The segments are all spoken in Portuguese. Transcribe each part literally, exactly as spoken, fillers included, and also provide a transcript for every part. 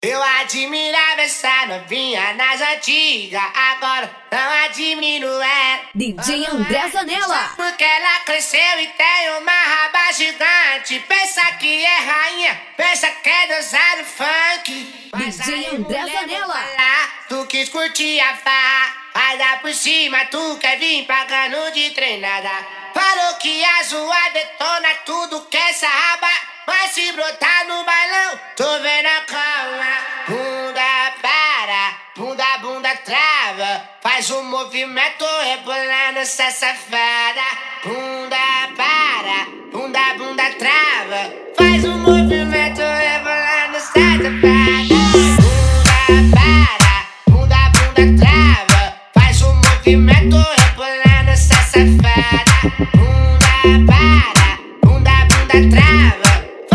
Eu admirava essa novinha nas antigas, agora não admiro ela. D J André Zanella. Porque ela cresceu e tem uma raba gigante. Pensa que é rainha, pensa que é deusa do funk. D J André Zanella. Tu quis curtir a farra, vai dar por cima, tu quer vir pagando de treinada. Falou que a zoar detona tudo que essa raba. Mas se brotar no bailão, tô vendo a calma. Bunda para, bunda, bunda trava. Faz um movimento rebolando essa safada. Bunda para, bunda, bunda trava. Faz um movimento rebolando essa safada. Bunda para, bunda, bunda trava. Faz um movimento rebolando essa safada. Bunda para, bunda, bunda trava.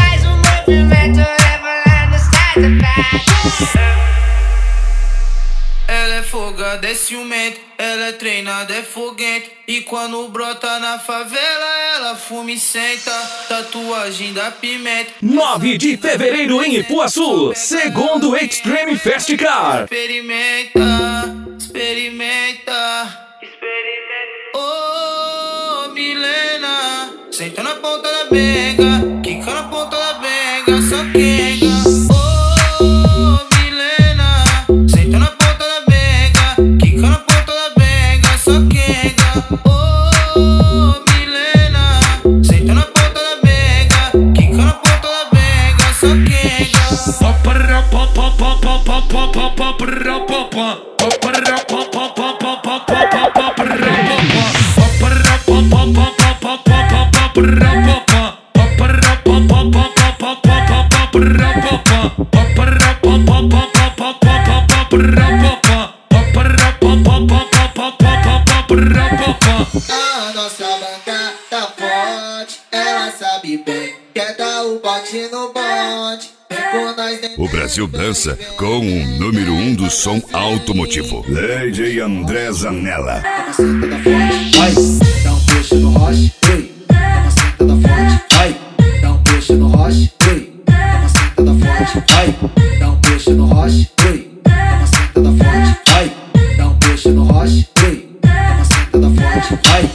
Ela é folgada, é ciumenta, ela é treinada, é foguente. E quando brota na favela, ela fuma e senta. Tatuagem da pimenta. nove de fevereiro em Ipuaçu, segundo Extreme Fast Car. Experimenta, experimenta, experimenta. Oh, Milena, senta na ponta da benga, quica na ponta da benga, só quenga. A nossa banca tá forte, ela sabe bem, quer dar o bote no bonde. O Brasil dança com o número um do som automotivo, D J André Zanella. Vai, dá um push no roche, ei, dá uma sentada forte. Vai, dá um push no roche, ei, dá uma sentada forte. Vai, dá um push no roche, ei, dá uma sentada forte. Vai, dá um push no roche, ei, dá uma sentada forte. Vai.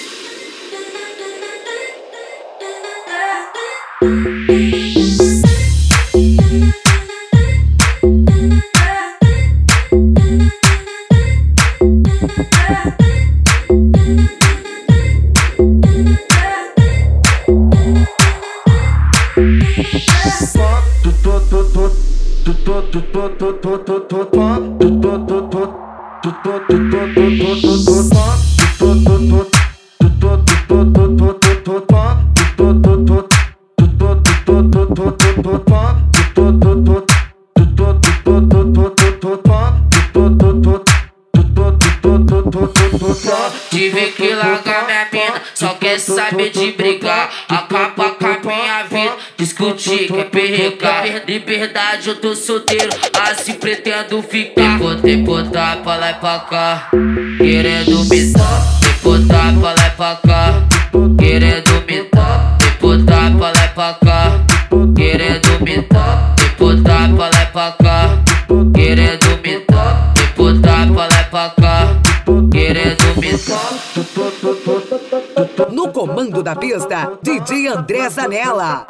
Tive que largar minha mina, só quer saber de brigar. Acaba com a minha vida, discutir, quer perrecar. Liberdade, eu tô solteiro, assim pretendo ficar. Botei botar pra lá e pra cá, querendo me dar. Botar pra lá e pra cá, querendo me dar. Botar pra lá e pra cá, querendo me dar. Botar pra lá e pra cá, querendo me dar. Botar pra lá e pra cá, querendo me dar. No comando da pista, D J André Zanella.